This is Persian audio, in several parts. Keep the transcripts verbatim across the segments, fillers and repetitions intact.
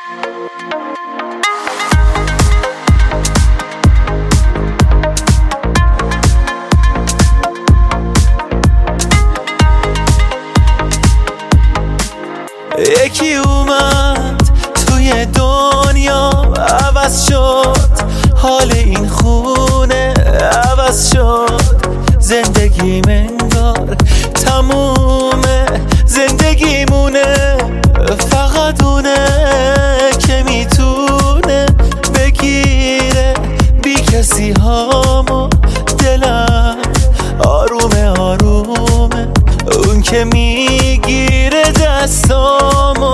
یکی اومد توی دنیا عوض شد، حال این خونه عوض شد، زندگی انگار تمومه، زندگیمونه فقط اونه که میتونه بگیره بی کسی هامو، دلم آرومه آرومه اون که میگیره دستامو.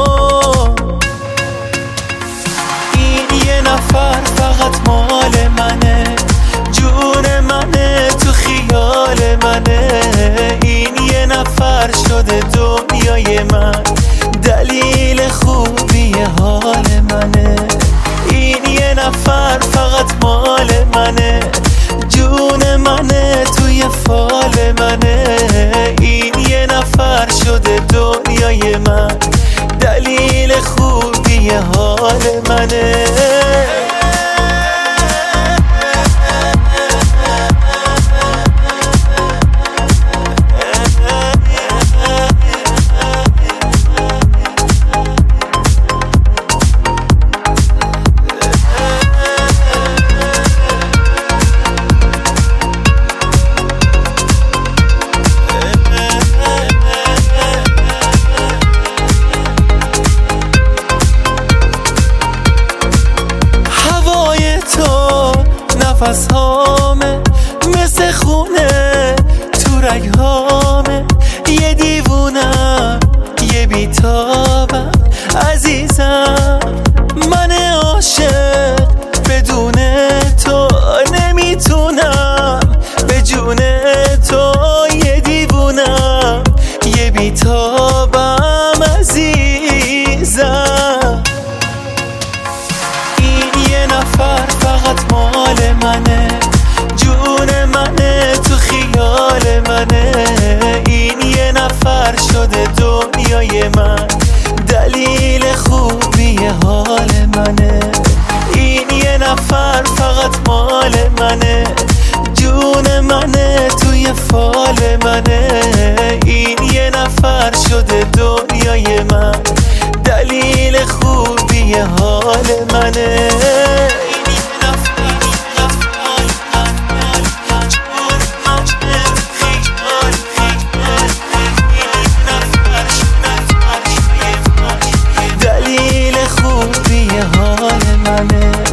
این یه نفر فقط مال منه، جون منه تو خیال منه، این یه نفر شده دنیای من، دلیل خوبی حال منه. این یه نفر فقط مال منه، جون منه توی فال منه، این یه نفر شده دنیای من، دلیل خوبی حال منه. نفس هامه مثل خونه تو رگ هامه، یه دیوونم یه بیتابم عزیزم، من عاشق بدون تو نمیتونم، به جون تو یه دیوونم یه بیتابم عزیزم. این یه نفر فقط مال منه، جون منه تو خیال منه، این یه نفر شده دنیای من، دلیل خوبی حال منه. این یه نفر فقط مال منه، جون منه توی فال منه، این یه نفر شده دنیای من، دلیل خوبی حال منه. دلیل خوبی حال منه.